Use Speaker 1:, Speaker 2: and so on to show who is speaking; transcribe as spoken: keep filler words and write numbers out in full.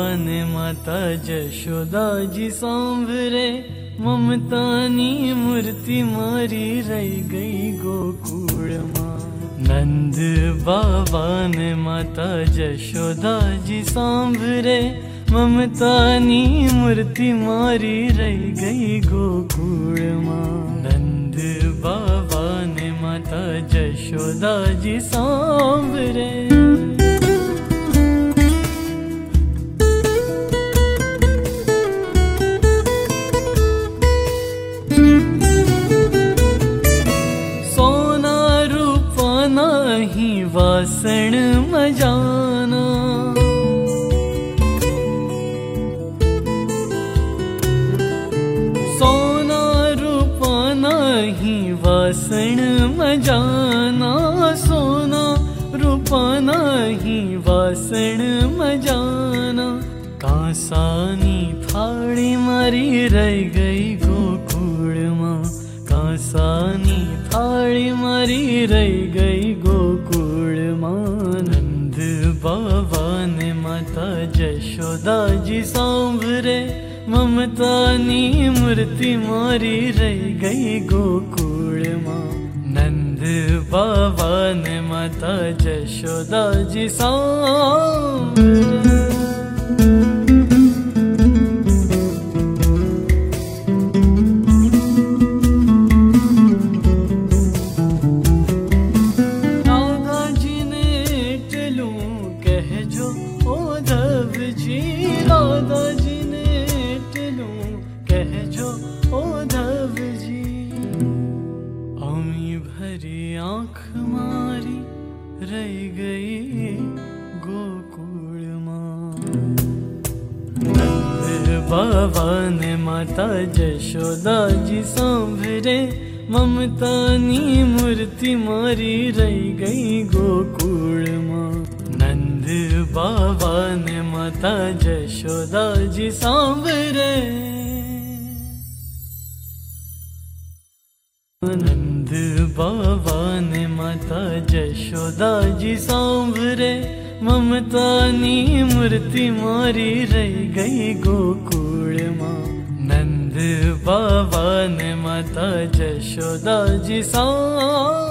Speaker 1: ने माता जशोदा जी सांभरे, ममता नी मूर्ति मारी रही गई गोकुल मां। नंद बाबा ने माता जशोदा जी सांभरे, ममता नी मूर्ति मारी रही गई गोकुल मां। नंद बाबा ने माता जशोदा जी सांभरे। सोना रूपा नाही वासण मजाना, सोना रूपा नाही वासण मजाना, सोना रूपा नाही वासण मजाना। कांसानी थाली मारी रह गई गोकुल मां, कांसानी थाली मारी रह गई गोकुल मां। नंद बाबा ने माता जशोदा जी सांभरे, ममता नी मूर्ति मारी रह गई गोकुल मां। नंद बाबा ने माता जशोदा जी सांभरे। राधा जी ने टलूं कह जो ओधव जी, अमी भरी आंख मारी रह गई गोकुल मां। नंद बाबा ने माता जशोदा जी सांभरे, ममता नी मूर्ति मारी रह गई गोकुल मां। नंद बाबा ने माता जशोदा जी सांभरे। नंद बाबा ने माता जशोदा जी सांभरे, ममता नी मूर्ति मारी रह गई गोकुल मां। नंद बाबा ने माता जशोदा जी सांभरे।